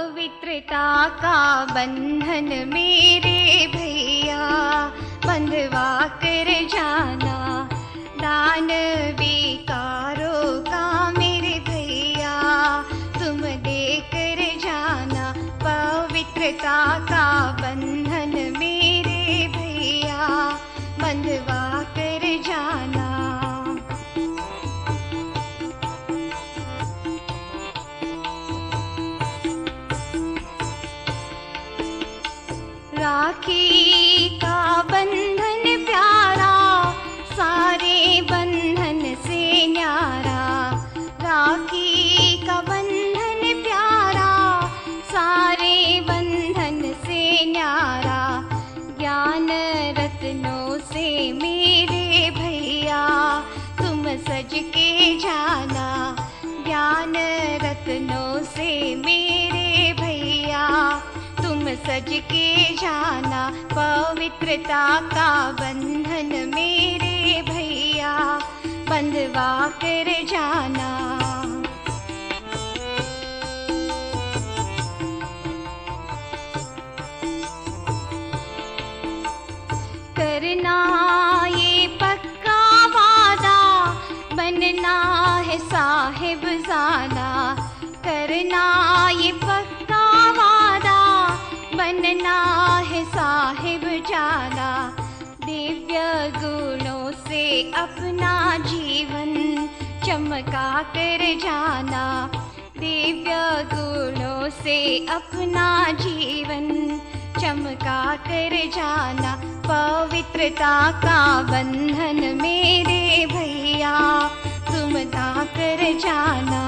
पवित्रता का बंधन मेरे भैया बंधवा कर जाना। दान विकारों का मेरे भैया तुम देकर जाना। पवित्रता का बंधन मेरे भैया बंधवा कर जाना। राखी का बंधन प्यारा सारे बंधन से न्यारा। राखी का बंधन प्यारा सारे बंधन से न्यारा। ज्ञान रत्नों से मेरे भैया तुम सज के जाना। ज्ञान रत्नों से मेरे भैया तुम सज के जाना। पवित्रता का बंधन मेरे भैया बंधवा कर जाना। करना ये पक्का वादा बनना है साहिब जादा। करना ये पक्का वादा बनना है साहिब जादा। दिव्य गुणों से अपना जीवन चमका कर जाना। दिव्य गुणों से अपना जीवन चमका कर जाना। पवित्रता का बंधन मेरे भैया तुम दा कर जाना।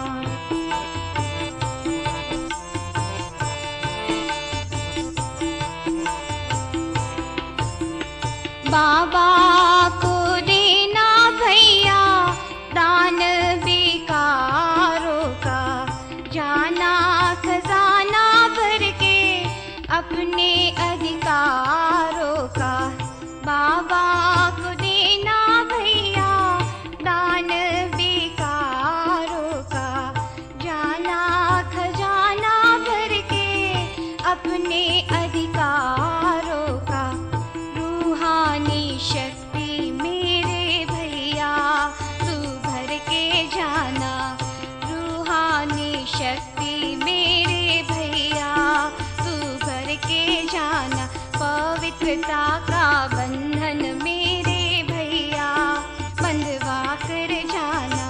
बाबा को देना भैया दान विकारों का। जाना खजाना भर के अपने अधिकारों का। बाबा को देना भैया दान विकारों का। जाना खजाना भर के अपने अधिकारों का। रूहानी शक्ति मेरे भैया तू भर के जाना। रूहानी शक्ति मेरे भैया तू भर के जाना। पवित्रता का बंधन मेरे भैया बंधवा कर जाना।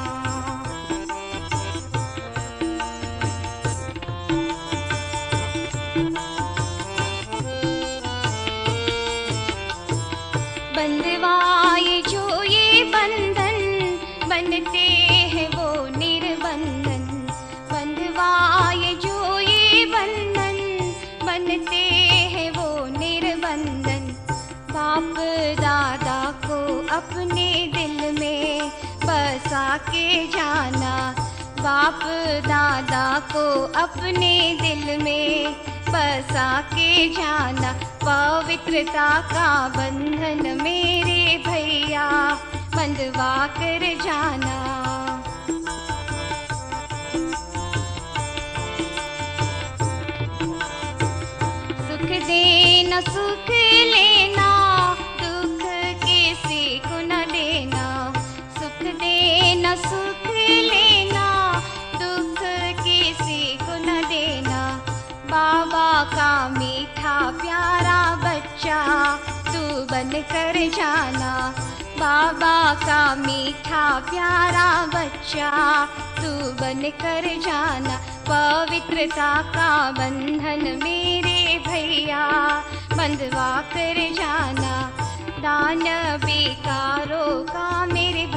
बंधवाए जो ये बंधन बनते हैं वो निर्बंधन। बंधवाए जो ये बंधन बनते हैं वो निर्बंधन। बाप दादा को अपने दिल में बसा के जाना। बाप दादा को अपने दिल में बसा के जाना। पवित्रता का बंधन मेरे भैया बंधवा कर जाना। सुख देना सुख लेना दुख किसी को न देना। सुख देना सुख लेना दुख किसी को न देना। बाबा का मीठा प्यारा बच्चा तू बन कर जाना। बाबा का मीठा प्यारा बच्चा तू बन कर जाना। पवित्रता का बंधन मेरे भैया बंधवा कर जाना। दान विकारों का मेरे